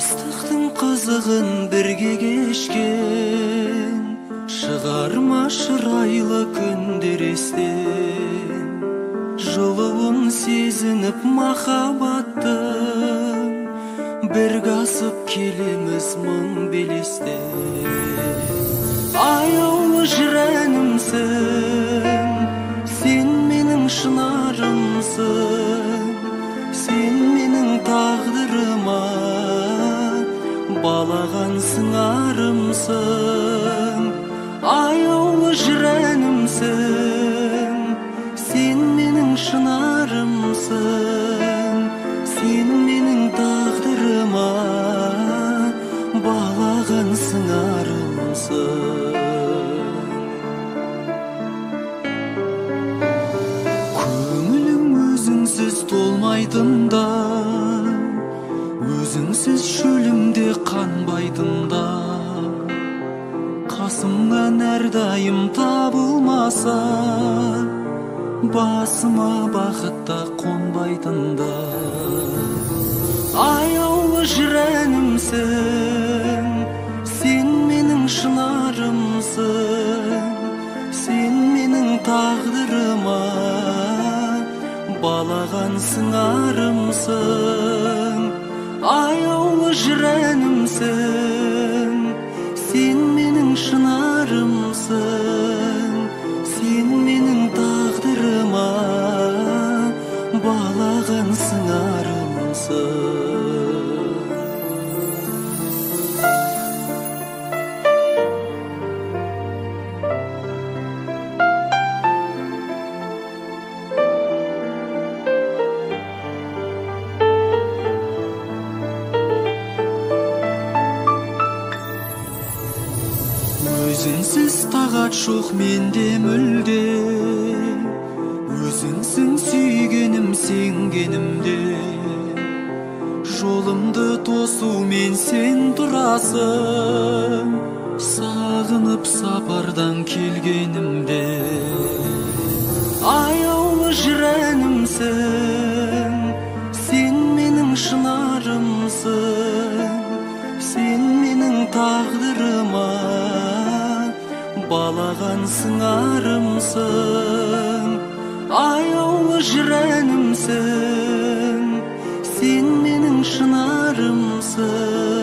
Жастықтың қызығын бірге кешкен, шығарма шырайлы күндер естен. Жылуын сезініп махаббаттың, бірге асып келеміз мың белестен. Аяулы жүрәнімсің, сен менің шынарымсың, сен менің тағдырыма балаған сыңарымсың. Аяулы жүрәнімсің, сен менің шынарымсың, сен менің тағдырыма балаған сыңарымсың. Көңілім өзіңсіз толмайтында, өзіңсіз шөлімде қанбайтында, қасымнан әрдайым табылмаса, басыма бақытта қонбайтында. Аяулы жүрәнімсің, сен менің шынарымсың, сен менің тағдырыма балаған сыңарымсың. Аяулы жүрәнімсің, сен менің шынарымсың, сен менің тағдырыма балаған сыңарымсың. Өзіңсіз тағат жоқ менде мүлде, өзіңсің сүйгенім сенгенімде. Жолымды тосумен сен тұрасың, сағынып сапардан келгенімде. Аяулы жүрәнімсің, сен менің шынарымсың, сен менің тағдырыма балаған сыңарымсың. Аяулы жүрәнімсің, сен менің шынарымсың,